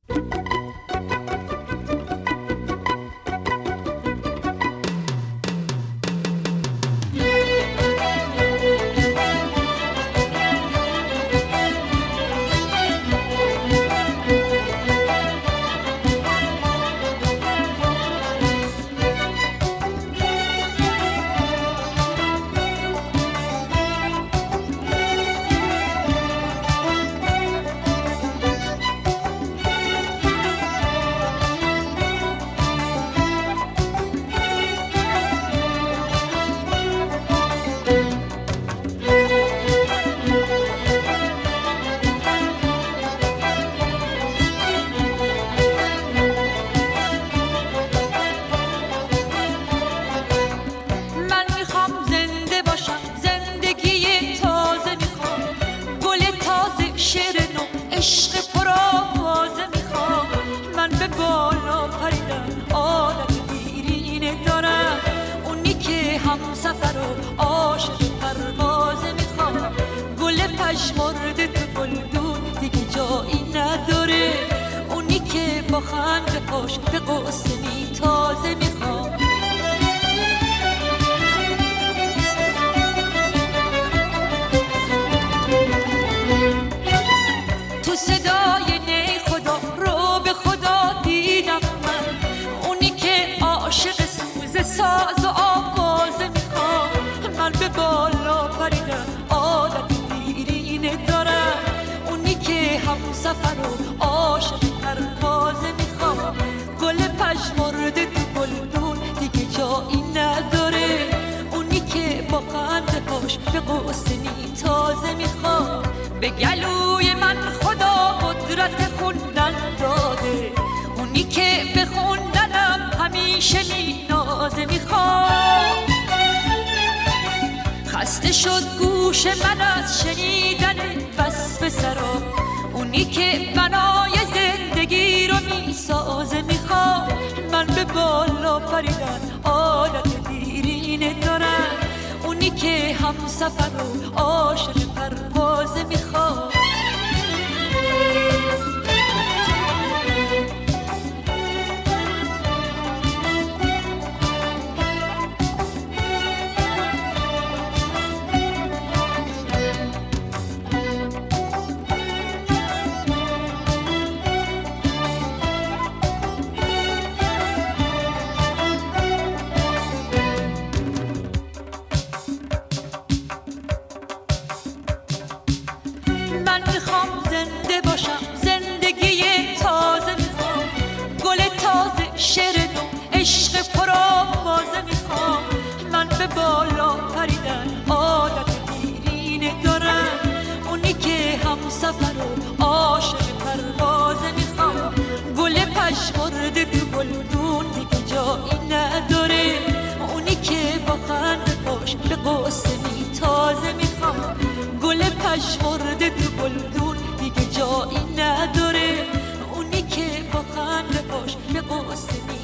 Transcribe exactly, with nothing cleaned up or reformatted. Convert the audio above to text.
پژمرده تو گلدون دیگه جایی نداره، اونی که با خنده پاش به قصه می تازه میخواد. تو صدای نی خدا رو به خدا دیدم من، اونی که عاشق سوز ساز و آوازه میخواد. من به بالا پریدم عادت دیرینه دارم، اونی که هم سفر و عاشق پروازه میخواد. گل پژمرده تو گلدون دیگه جایی نداره، اونی که با خنده پاش به قصه می تازه میخواد. به گلوی من خدا قدرت خوندن داده، اونی که به خوندنم همیشه می نازه میخواد. خسته شد گوش من از شنیدن وصف سرا، اونی که بنای زندگی رو می سازه میخواد. من به بالا پریدن عادت دیرینه دارم، اونی که هم سفر و عاشق پروازه میخواد. من میخوام زنده باشم، زندگی تازه میخوام. گل تازه، شعر نو، عشق پرآوازه میخوام. من به بالا پریدن عادت دیرینه دارم، اونی که هم سفر و عاشق پروازه میخوام. گل پژمرده تو گلدون دیگه جایی نداره، اونی که با خنده پاش به قصه می تازه میخوام. گل پژمرده تو گلدون دیگه جایی نداره، اونی که با خنده پاش به قصه می